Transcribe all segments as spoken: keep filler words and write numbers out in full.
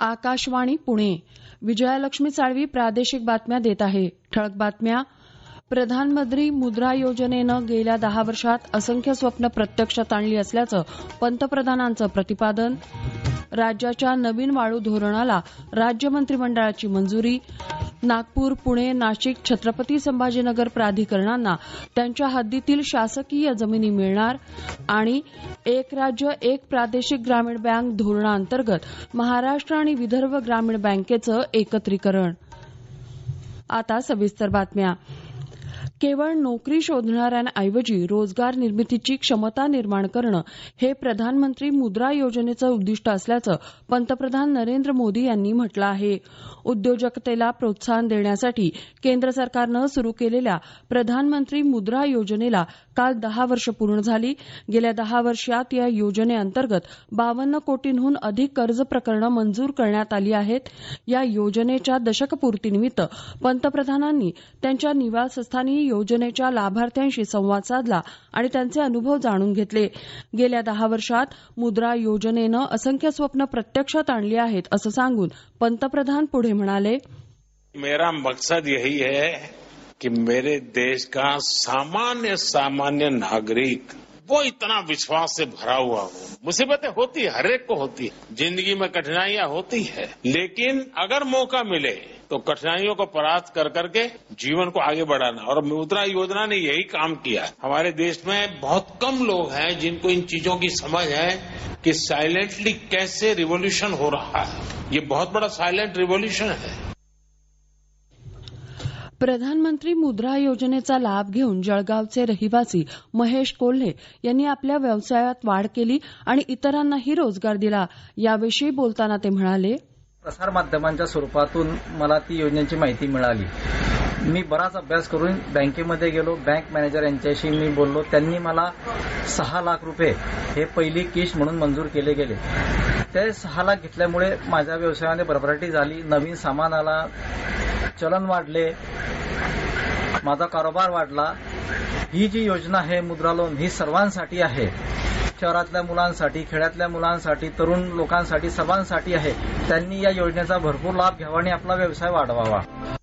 आकाशवाणी पुणे. विजयालक्ष्मी साळवी प्रादेशिक बातम्या देत आहे. ठळक बातम्या. प्रधानमंत्री मुद्रा योजनेनं गेल्या दहा वर्षात असंख्य स्वप्न प्रत्यक्षात आणली असल्याचं पंतप्रधानांचं प्रतिपादन. राज्याच्या नवीन वाळू धोरणाला राज्य मंत्रिमंडळाची मंजुरी. नागपूर, पुणे, नाशिक, छत्रपती संभाजीनगर प्राधिकरणांना त्यांच्या हद्दीतील शासकीय जमिनी मिळणार. आणि एक राज्य एक प्रादेशिक ग्रामीण बँक धोरणाअंतर्गत महाराष्ट्र आणि विदर्भ ग्रामीण बँकेचं एकत्रीकरण. आता सविस्तर बातम्या. केवळ नोकरी शोधणाऱ्यांऐवजी रोजगार निर्मितीची क्षमता निर्माण करणं हे प्रधानमंत्री मुद्रा योजनेचं उद्दिष्ट असल्याचं पंतप्रधान नरेंद्र मोदी यांनी म्हटलं आहे. उद्योजकतेला प्रोत्साहन देण्यासाठी केंद्र सरकारनं सुरू केलेल्या प्रधानमंत्री मुद्रा योजनेला काल दहा वर्ष पूर्ण झाली. गेल्या दहा वर्षात या योजनेअंतर्गत बावन्न कोटींहून अधिक कर्ज प्रकरणं मंजूर करण्यात आली आहेत. या योजनेच्या दशकपूर्तीनिमित्त पंतप्रधानांनी त्यांच्या निवासस्थानी योजनेच्या लाभार्थ्यांशी संवाद साधला आणि त्यांचे अनुभव जाणून घेतले. गेल्या दहा वर्षात मुद्रा योजनेनं असंख्य स्वप्न प्रत्यक्षात आणली आहेत असं सांगून पंतप्रधान पुढे म्हणाले, मेरा मकसद यही है कि मेरे देश का सामान्य सामान्य नागरिक वो इतना विश्वास से भरा हुआ हो. मुसीबतें होती है, हर एक को होती है, जिंदगी में कठिनाइयां होती है, लेकिन अगर मौका मिले तो कठिनाइयों को परास्त कर करके जीवन को आगे बढ़ाना. और मुद्रा योजना ने यही काम किया. हमारे देश में बहुत कम लोग हैं जिनको इन चीजों की समझ है कि साइलेंटली कैसे रिवॉल्यूशन हो रहा है. ये बहुत बड़ा साइलेंट रिवॉल्यूशन है. प्रधानमंत्री मुद्रा योजनेचा लाभ घेऊन जळगावचे रहिवासी महेश कोल्हे यांनी आपल्या व्यवसायात वाढ केली आणि इतरांनाही रोजगार दिला. याविषयी बोलताना ते म्हणाले, प्रसार माध्यमांच्या स्वरूपातून मला ती योजनेची माहिती मिळाली. मी बराच अभ्यास करून बँकेमध्ये गेलो. बँक मॅनेजर यांच्याशी मी बोललो. त्यांनी मला सहा लाख रुपये हे पहिली किश्त म्हणून मंजूर केले गेले. ते सहा लाख घेतल्यामुळे माझ्या व्यवसायामध्ये भरभराटी झाली. नवीन सामान आला, चलन वाढले, माझा कारोबार वाढला. ही जी योजना आहे मुद्रा लोन ही सर्वांसाठी आहे. शहरातल्या मुलांसाठी, खेड्यातल्या मुलांसाठी, तरुण लोकांसाठी, सर्वांसाठी आहे. त्यांनी या योजनेचा भरपूर लाभ घ्यावा आणि आपला व्यवसाय वाढवावा.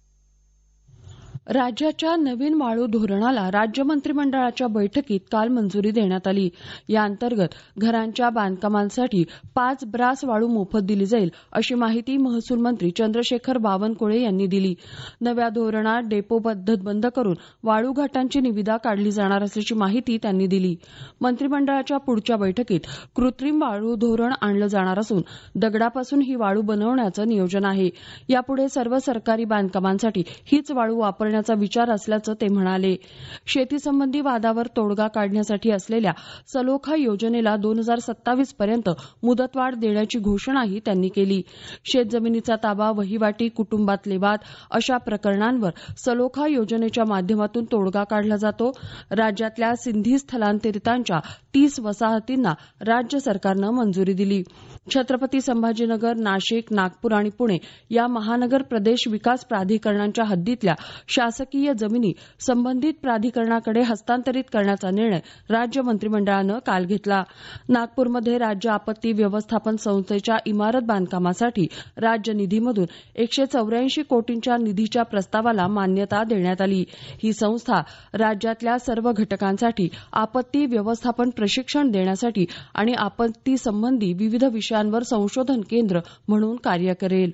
राज्याच्या नवीन वाळू धोरणाला राज्य मंत्रिमंडळाच्या बैठकीत काल मंजुरी देण्यात आली. या अंतर्गत घरांच्या बांधकामांसाठी पाच ब्रास वाळू मोफत दिली जाईल अशी माहिती महसूल मंत्री चंद्रशेखर बावनकुळे यांनी दिली. नव्या धोरणात डेपो पद्धत बंद करून वाळू घाटांची निविदा काढली जाणार असल्याची माहिती त्यांनी दिली. मंत्रिमंडळाच्या पुढच्या बैठकीत कृत्रिम वाळू धोरण आणलं जाणार असून दगडापासून ही वाळू बनवण्याचं नियोजन आहे. यापुढे सर्व सरकारी बांधकामांसाठी हीच वाळू वापरण्याचा विचार असल्याचं ते म्हणाले. शेतीसंबंधी वादावर तोडगा काढण्यासाठी असलेल्या सलोखा योजनेला दोन हजार सत्तावीस पर्यंत मुदतवाढ देण्याची घोषणाही त्यांनी केली. शेतजमिनीचा ताबा, वहिवाटी, कुटुंबातले वाद अशा प्रकरणांवर सलोखा योजनेच्या माध्यमातून तोडगा काढला जातो. राज्यातल्या सिंधी स्थलांतरितांच्या तीस वसाहतींना राज्य सरकारनं मंजुरी दिली. छत्रपती संभाजीनगर, नाशिक, नागपूर आणि पुणे या महानगर प्रदेश विकास प्राधिकरणांच्या हद्दीतल्या शासकीय जमिनी संबंधित प्राधिकरणाकडे हस्तांतरित करण्याचा निर्णय राज्य मंत्रिमंडळानं काल घेतला. नागपूरमध्ये राज्य आपत्ती व्यवस्थापन संस्थेच्या इमारत बांधकामासाठी राज्य निधीमधून एकशे चौऱ्याऐंशी कोटींच्या निधीच्या प्रस्तावाला मान्यता देण्यात आली. ही संस्था राज्यातल्या सर्व घटकांसाठी आपत्ती व्यवस्थापन प्रशिक्षण देण्यासाठी आणि आपत्ती संबंधी विविध विषयांवर संशोधन केंद्र म्हणून कार्य करेल.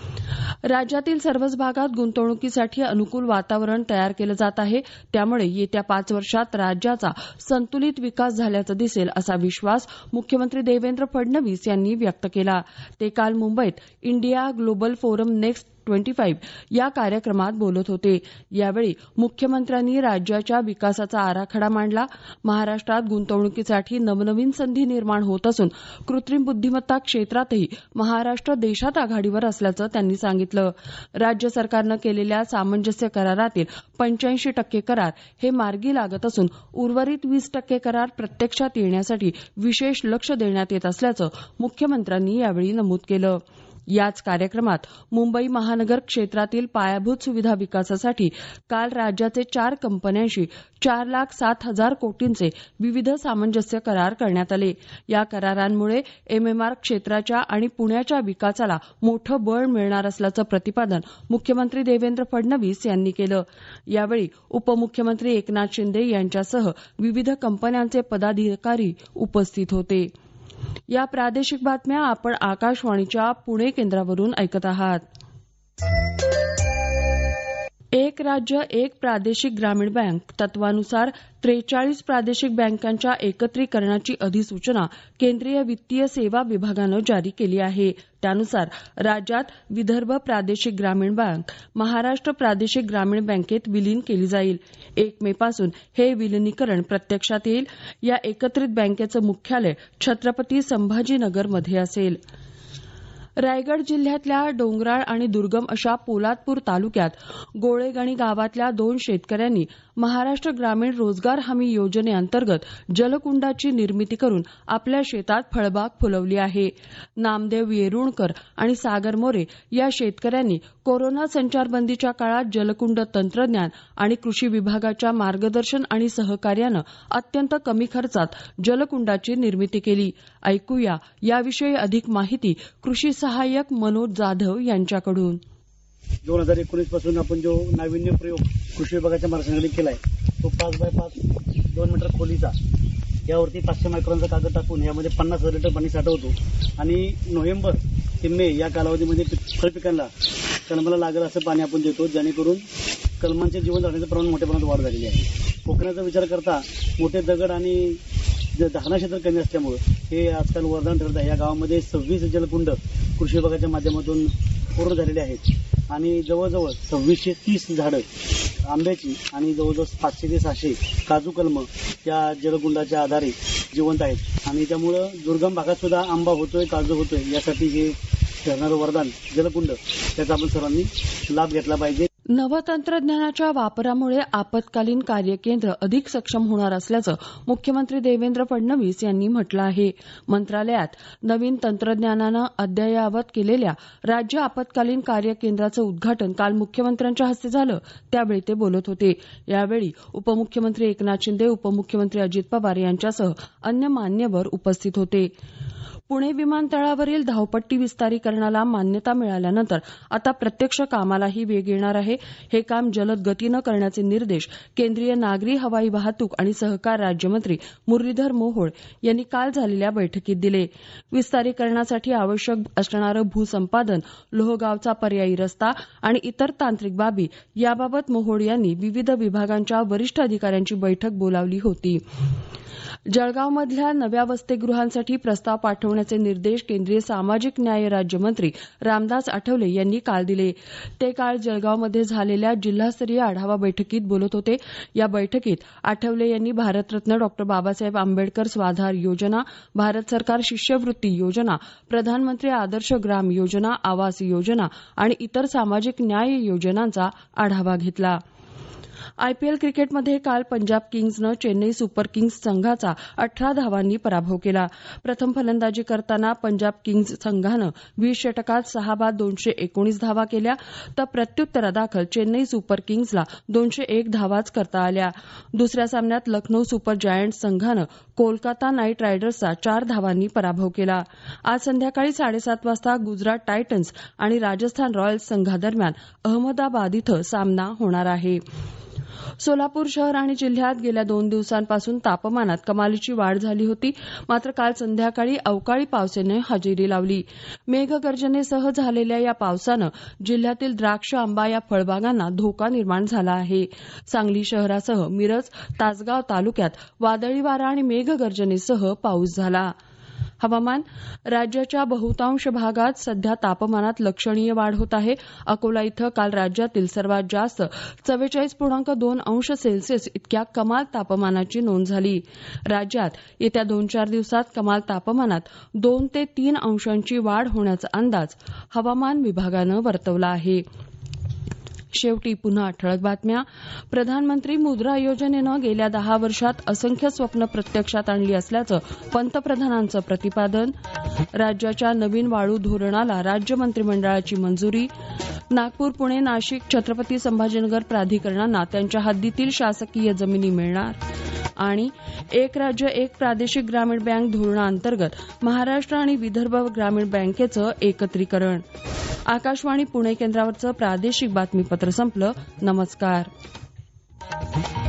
राज्यातील सर्वच भागात गुंतवणुकीसाठी अनुकूल वातावरण तयार केलं जात आहे. त्यामुळे येत्या पाच वर्षात राज्याचा संतुलित विकास झाल्याचं दिसेल असा विश्वास मुख्यमंत्री देवेंद्र फडणवीस यांनी व्यक्त केला. ते काल मुंबईत इंडिया ग्लोबल फोरम नेक्स्ट पंचवीस या कार्यक्रमात बोलत होते. यावेळी मुख्यमंत्र्यांनी राज्याच्या विकासाचा आराखडा मांडला. महाराष्ट्रात गुंतवणुकीसाठी नवनवीन संधी निर्माण होत असून कृत्रिम बुद्धिमत्ता क्षेत्रातही महाराष्ट्र देशात आघाडीवर असल्याचं त्यांनी सांगितलं. राज्य सरकारनं केलेल्या सामंजस्य करारातील पंच्याऐंशी टक्के करार हे मार्गी लागत असून उर्वरित वीस टक्के करार प्रत्यक्षात येण्यासाठी विशेष लक्ष देण्यात येत असल्याचं मुख्यमंत्र्यांनी यावेळी नमूद केलं. याच कार्यक्रमात मुंबई महानगर क्षेत्रातील पायाभूत सुविधा विकासासाठी काल राज्याचे चार कंपन्यांशी चार लाख सात हजार कोटींचे विविध सामंजस्य करार करण्यात आले. या करारांमुळे एमएमआर क्षेत्राच्या आणि पुण्याच्या विकासाला मोठं बळ मिळणार असल्याचं प्रतिपादन मुख्यमंत्री देवेंद्र फडणवीस यांनी केलं. यावेळी उपमुख्यमंत्री एकनाथ शिंदे यांच्यासह विविध कंपन्यांचे पदाधिकारी उपस्थित होते. या प्रादेशिक बातम्या आपण आकाशवाणीच्या पुणे केंद्रावरून ऐकत आहात. एक राज्य एक प्रादेशिक ग्रामीण बँक तत्वानुसार त्रेचाळीस प्रादेशिक बँकांच्या एकत्रीकरणाची अधिसूचना केंद्रीय वित्तीय सेवा विभागानं जारी केली आहे. त्यानुसार राज्यात विदर्भ प्रादेशिक ग्रामीण बँक महाराष्ट्र प्रादेशिक ग्रामीण बँकेत विलीन केली जाईल. एक मे पासून हे विलिनीकरण प्रत्यक्षात येईल. या एकत्रित बँकेचं मुख्यालय छत्रपती संभाजीनगरमध्ये असेल. रायगड जिल्ह्यातल्या डोंगराळ आणि दुर्गम अशा पोलादपूर तालुक्यात गोळेगणी गावातल्या दोन शेतकऱ्यांनी महाराष्ट्र ग्रामीण रोजगार हमी योजनेअंतर्गत जलकुंडाची निर्मिती करून आपल्या शेतात फळबाग फुलवली आहे. नामदेव येरुणकर आणि सागर मोरे या शेतकऱ्यांनी कोरोना संचारबंदीच्या काळात जलकुंड तंत्रज्ञान आणि कृषी विभागाच्या मार्गदर्शन आणि सहकार्यानं अत्यंत कमी खर्चात जलकुंडाची निर्मिती केली. ऐकूया याविषयी अधिक माहिती कृषी सहाय्यक मनोज जाधव यांच्याकडून. दोन हजार एकोणीस पासून आपण जो नाविन्य प्रयोग कृषी विभागाच्या मार्गदर्शनाखाली केलाय तो पाच बाय पाच दोन मीटर खोलीचा यावरती पाचशे मायक्रॉनचा कागद टाकून यामध्ये पन्नास हजार लिटर पाणी साठवतो आणि नोव्हेंबर ते मे या कालावधीमध्ये फळपिकांना कलमाला लागेल असं पाणी आपण देतो, जेणेकरून कलमांचे जीवन जगण्याचं प्रमाण मोठ्या प्रमाणात वाढ झालेली आहे. कोकणाचा विचार करता मोठे दगड आणि धारणा क्षेत्र कमी असल्यामुळे हे आजकाल वरदान ठरत आहे. या गावामध्ये सव्वीस जलकुंड कृषी विभागाच्या माध्यमातून पूर्ण झालेले आहेत आणि जवळजवळ सव्वीसशे तीस झाडं आंब्याची आणि जवळजवळ पाचशे ते सहाशे काजू कलम या जलकुंडाच्या आधारे जिवंत आहेत आणि त्यामुळं दुर्गम भागात सुद्धा आंबा होतोय, काजू होतोय. यासाठी हे ठरणारं वरदान जलकुंड त्याचा आपण सर्वांनी लाभ घेतला पाहिजे. नवतंत्रज्ञानाच्या वापरामुळे आपत्कालीन कार्यकेंद्र अधिक सक्षम होणार असल्याचं मुख्यमंत्री देवेंद्र फडणवीस यांनी म्हटलं आहे. मंत्रालयात नवीन तंत्रज्ञानानं अद्ययावत केलेल्या राज्य आपत्कालीन कार्यकेंद्राचं उद्घाटन काल मुख्यमंत्र्यांच्या हस्ते झालं. त्यावेळी ते बोलत होते. यावेळी उपमुख्यमंत्री एकनाथ शिंदे, उपमुख्यमंत्री अजित पवार यांच्यासह अन्य मान्यवर उपस्थित होते. पुणे विमानतळावरील धावपट्टी विस्तारीकरणाला मान्यता मिळाल्यानंतर आता प्रत्यक्ष कामालाही वेग येणार आहे. हे काम जलद गतीनं करण्याचे निर्देश केंद्रीय नागरी हवाई वाहतूक आणि सहकार राज्यमंत्री मुरलीधर मोहोळ यांनी काल झालेल्या बैठकीत दिले. विस्तारीकरणासाठी आवश्यक असणारं भूसंपादन, लोहगावचा पर्यायी रस्ता आणि इतर तांत्रिक बाबी याबाबत मोहोळ यांनी विविध विभागांच्या वरिष्ठ अधिकाऱ्यांची बैठक बोलावली होती. जळगावमधल्या नव्या वसतिगृहांसाठी प्रस्ताव पाठवण्याचे निर्देश केंद्रीय सामाजिक न्याय राज्यमंत्री रामदास आठवले यांनी काल दिले. ते काल जळगावमध्ये झालेल्या जिल्हास्तरीय आढावा बैठकीत बोलत होते. या बैठकीत आठवले यांनी भारतरत्न डॉ बाबासाहेब आंबेडकर स्वाधार योजना, भारत सरकार शिष्यवृत्ती योजना, प्रधानमंत्री आदर्श ग्राम योजना, आवास योजना आणि इतर सामाजिक न्याय योजनांचा आढावा घेतला. आयपीएल क्रिकेटमध्ये काल पंजाब किंग्जनं चेन्नई सुपर किंग्ज संघाचा अठरा धावांनी पराभव केला. प्रथम फलंदाजी करताना पंजाब किंग्ज संघानं वीस षटकात सहा बाद दोनशे एकोणीस धावा केल्या तर प्रत्युत्तरादाखल चेन्नई सुपर किंग्जला दोनशे एक धावाच करता आल्या. दुसऱ्या सामन्यात लखनौ सुपर जायंट्स संघानं कोलकाता नाईट रायडर्सचा चार धावांनी पराभव केला. आज संध्याकाळी साडेसात वाजता गुजरात टायटन्स आणि राजस्थान रॉयल्स संघादरम्यान अहमदाबाद इथं सामना होणार आहे. सोलापूर शहर आणि जिल्ह्यात गेल्या दोन दिवसांपासून तापमानात कमालीची वाढ झाली होती. मात्र काल संध्याकाळी अवकाळी पावसाने हजेरी लावली. मेघगर्जनेसह झालेल्या या पावसानं जिल्ह्यातील द्राक्ष, आंबा या फळबागांना धोका निर्माण झाला आहे. सांगली शहरासह मिरज, तासगाव तालुक्यात वादळी वारा आणि मेघगर्जनेसह पाऊस झाला. हवामान. राज्याच्या बहुतांश भागात सध्या तापमानात लक्षणीय वाढ होत आहे. अकोला इथं काल राज्यातील सर्वात जास्त चव्वेचाळीस पूर्णांक दोन अंश सेल्सिअस इतक्या कमाल तापमानाची नोंद झाली. राज्यात येत्या दोन चार दिवसात कमाल तापमानात दोन ते तीन अंशांची वाढ होण्याचा अंदाज हवामान विभागानं वर्तवला आहे. शेवटी पुन्हा ठळक बातम्या. प्रधानमंत्री मुद्रा योजनेनं गेल्या दहा वर्षात असंख्य स्वप्न प्रत्यक्षात आणली असल्याचं पंतप्रधानांचं प्रतिपादन. राज्याच्या नवीन वाळू धोरणाला राज्य मंत्रिमंडळाची मंजुरी. नागपूर, पुणे, नाशिक, छत्रपती संभाजीनगर प्राधिकरणांना त्यांच्या हद्दीतील शासकीय जमिनी मिळणार. आणि एक राज्य एक प्रादेशिक ग्रामीण बँक धोरणाअंतर्गत महाराष्ट्र आणि विदर्भ ग्रामीण बँकेचं एकत्रीकरण. आकाशवाणी पुणे केंद्रावरचं प्रादेशिक बातमीपत्र संपलं. नमस्कार.